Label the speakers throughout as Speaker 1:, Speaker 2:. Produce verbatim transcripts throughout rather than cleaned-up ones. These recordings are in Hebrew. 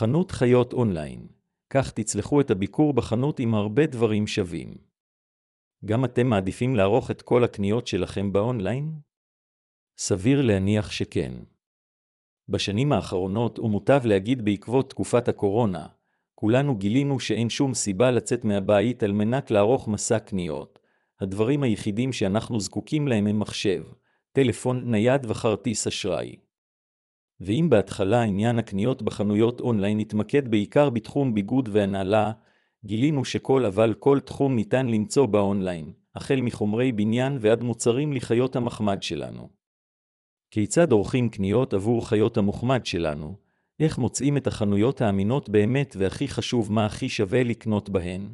Speaker 1: חנות חיות אונליין. כך תצלחו את הביקור בחנות עם הרבה דברים שווים. גם אתם מעדיפים לערוך את כל הקניות שלכם באונליין? סביר להניח שכן. בשנים האחרונות, ומוטב להגיד בעקבות תקופת הקורונה, כולנו גילינו שאין שום סיבה לצאת מהבית על מנת לערוך מסע קניות. הדברים היחידים שאנחנו זקוקים להם הם מחשב, טלפון נייד וכרטיס אשראי. ואם בהתחלה עניין הקניות בחנויות אונליין התמקד בעיקר בתחום ביגוד והנעלה, גילינו שכל אבל כל תחום ניתן למצוא באונליין, החל מחומרי בניין ועד מוצרים לחיות המחמד שלנו. כיצד עורכים קניות עבור חיות המוחמד שלנו? איך מוצאים את החנויות האמינות באמת, והכי חשוב, מה הכי שווה לקנות בהן?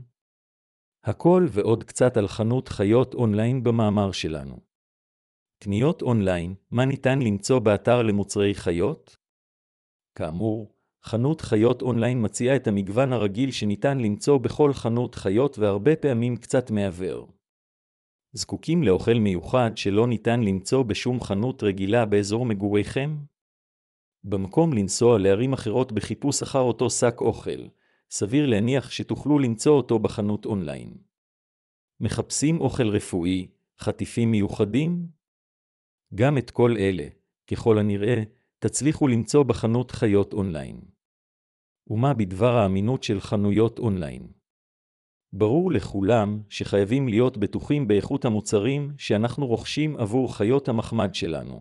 Speaker 1: הכל ועוד קצת על חנות חיות אונליין במאמר שלנו. קניות אונליין, מה ניתן למצוא באתר למוצרי חיות? כאמור, חנות חיות אונליין מציעה את המגוון הרגיל שניתן למצוא בכל חנות חיות, והרבה פעמים קצת מעבר. זקוקים לאוכל מיוחד שלא ניתן למצוא בשום חנות רגילה באזור מגוריכם? במקום לנסוע לערים אחרות בחיפוש אחר אותו שק אוכל, סביר להניח שתוכלו למצוא אותו בחנות אונליין. מחפשים אוכל רפואי, חטיפים מיוחדים? גם את כל אלה, ככל הנראה, תצליחו למצוא בחנות חיות אונליין. ומה בדבר האמינות של חנויות אונליין? ברור לכולם שחייבים להיות בטוחים באיכות המוצרים שאנחנו רוכשים עבור חיות המחמד שלנו.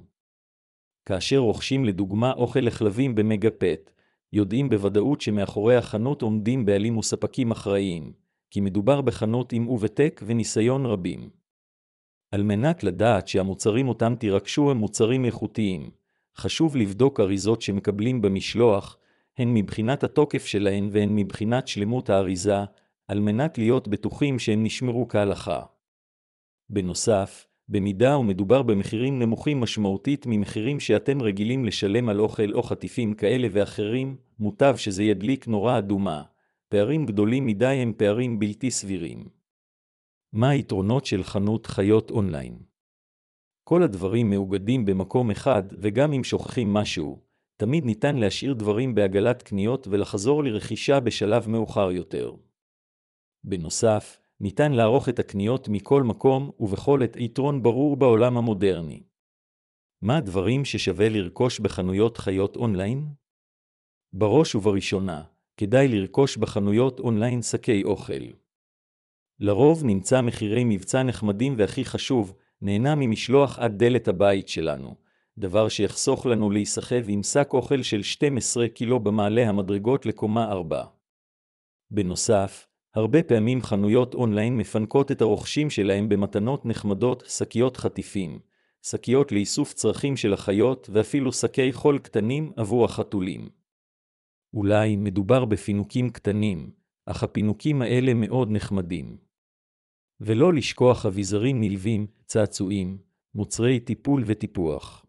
Speaker 1: כאשר רוכשים לדוגמה אוכל לכלבים במגה-פט, יודעים בוודאות שמאחורי החנות עומדים בעלים וספקים אחראיים, כי מדובר בחנות עם ותק וניסיון רבים. על מנת לדעת שהמוצרים אותם תירכשו הם מוצרים איכותיים, חשוב לבדוק אריזות שמקבלים במשלוח, הן מבחינת התוקף שלהן והן מבחינת שלמות האריזה, על מנת להיות בטוחים שהם נשמרו כהלכה. בנוסף, במידה ומדובר במחירים נמוכים משמעותית ממחירים שאתם רגילים לשלם על אוכל או חטיפים כאלה ואחרים, מוטב שזה ידליק נורה אדומה. פערים גדולים מדי הם פערים בלתי סבירים. מה היתרונות של חנות חיות אונליין? כל הדברים מאוגדים במקום אחד, וגם אם שוכחים משהו, תמיד ניתן להשאיר דברים בעגלת קניות ולחזור לרכישה בשלב מאוחר יותר. בנוסף, ניתן לערוך את הקניות מכל מקום ובכל עת, יתרון ברור בעולם המודרני. מה הדברים ששווה לרכוש בחנויות חיות אונליין? בראש ובראשונה, כדאי לרכוש בחנויות אונליין שקי אוכל. לרוב נמצא מחירי מבצע נחמדים, והכי חשוב, נהנה ממשלוח עד דלת הבית שלנו, דבר שיחסוך לנו להיסחב עם שק אוכל של שתים עשרה קילו במעלה המדרגות לקומה ארבע. בנוסף, הרבה פעמים חנויות אונליין מפנקות את הרוכשים שלהם במתנות נחמדות, שקיות חטיפים, שקיות לאיסוף צרכים של החיות ואפילו שקי חול קטנים עבור החתולים. אולי מדובר בפינוקים קטנים, אך הפינוקים האלה מאוד נחמדים. ולא לשכוח אביזרים נלווים, צעצועים, מוצרי טיפול וטיפוח.